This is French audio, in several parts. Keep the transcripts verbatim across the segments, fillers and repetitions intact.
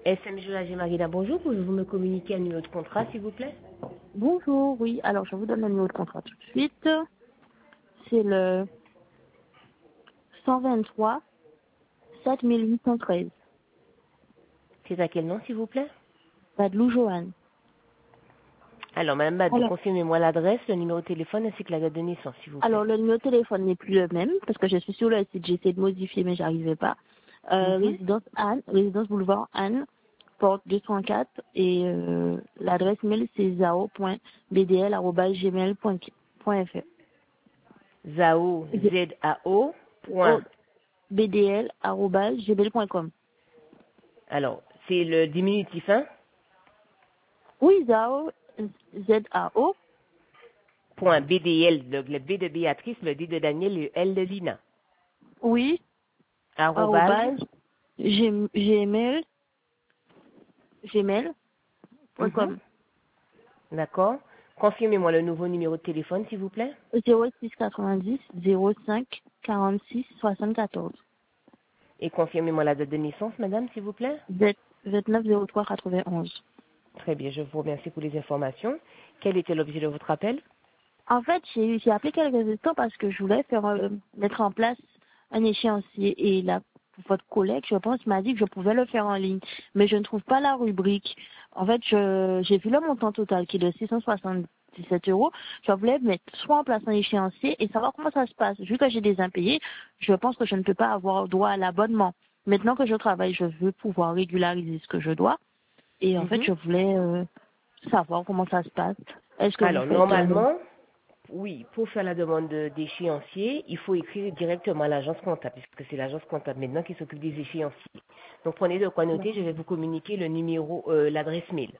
S M G Marina, bonjour. Pouvez-vous me communiquer un numéro de contrat, s'il vous plaît? Bonjour, oui. Alors, je vous donne le numéro de contrat tout de suite. C'est le cent vingt-trois sept huit cent treize. C'est à quel nom, s'il vous plaît? Badlou Joanne. Alors, Madame Badou, Alors, confirmez-moi l'adresse, le numéro de téléphone ainsi que la date de naissance, s'il vous plaît. alors, le numéro de téléphone n'est plus le même parce que je suis sur le site. J'ai essayé de modifier, mais j'arrivais pas. Euh, Mhm. résidence Anne, résidence boulevard Anne, porte deux cent quatre et euh, l'adresse mail c'est zao point b d l arobase gmail point f r. Zao, Z A O, point. b d l arobase gmail point com. Alors, c'est le diminutif, hein? Oui, Zao, Z A O. Point B D L, donc le B de Béatrice, le D de Daniel, le L de Lina. Oui, Arrobase. arrobase gm- gmail, Mhm. gmail.com. D'accord. Confirmez-moi le nouveau numéro de téléphone, s'il vous plaît. zéro six quatre-vingt-dix zéro cinq quarante-six soixante-quatorze. Et confirmez-moi la date de naissance, madame, s'il vous plaît. vingt-neuf zéro trois quatre-vingt-onze. Très bien, je vous remercie pour les informations. Quel était l'objet de votre appel? En fait, j'ai j'ai appelé quelques instants parce que je voulais faire euh, mettre en place un échéancier et là, votre collègue, je pense, m'a dit que je pouvais le faire en ligne, mais je ne trouve pas la rubrique. En fait, je- j'ai vu le montant total qui est de six cent soixante-dix-sept euros. Je voulais mettre soit en place un échéancier et savoir comment ça se passe. Vu que j'ai des impayés, je pense que je ne peux pas avoir droit à l'abonnement. Maintenant que je travaille, je veux pouvoir régulariser ce que je dois. Et en fait, Mhm. je voulais euh, savoir comment ça se passe. Est-ce que vous Alors, faites... euh, normalement, oui, pour faire la demande de- d'échéancier, il faut écrire directement à l'agence comptable, puisque c'est l'agence comptable maintenant qui s'occupe des échéanciers. Donc, prenez de quoi noter, je vais vous communiquer le numéro, euh, l'adresse mail.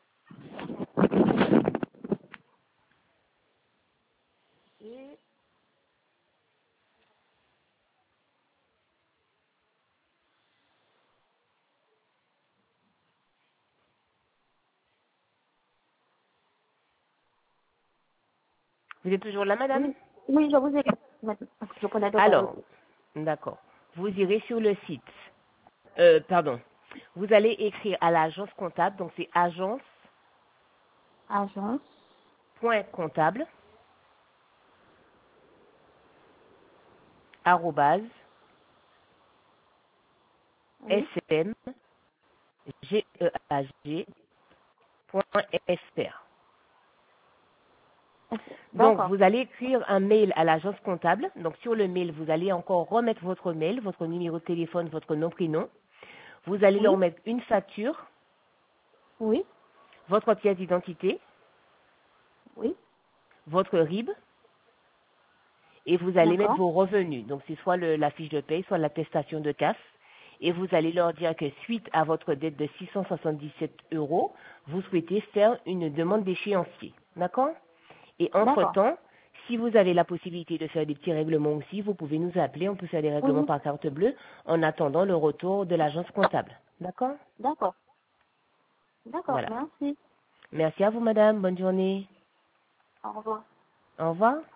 Vous êtes toujours là, madame? Oui, oui, je vous écoute. Maintenant, parce que je connais de quoi Alors, noter. d'accord. Vous irez sur le site. Euh, pardon. Vous allez écrire à l'agence comptable, donc c'est Agence. agence.comptable, arrobase, Oui. smgeag.fr. Donc, D'accord. vous allez écrire un mail à l'agence comptable. Donc, sur le mail, vous allez encore remettre votre mail, votre numéro de téléphone, votre nom, prénom. Vous allez Oui. leur mettre une facture, Oui. votre pièce d'identité, Oui. votre R I B, et vous allez mettre D'accord. vos revenus. Donc, c'est soit le- la fiche de paye, soit l'attestation de casse. Et vous allez leur dire que suite à votre dette de six cent soixante-dix-sept euros, vous souhaitez faire une demande d'échéancier. D'accord? Et D'accord. entre-temps, si vous avez la possibilité de faire des petits règlements aussi, vous pouvez nous appeler. On peut faire des règlements Oui. par carte bleue en attendant le retour de l'agence comptable. D'accord? D'accord. D'accord. Voilà. Merci. Merci à vous, madame. Bonne journée. Au revoir. Au revoir.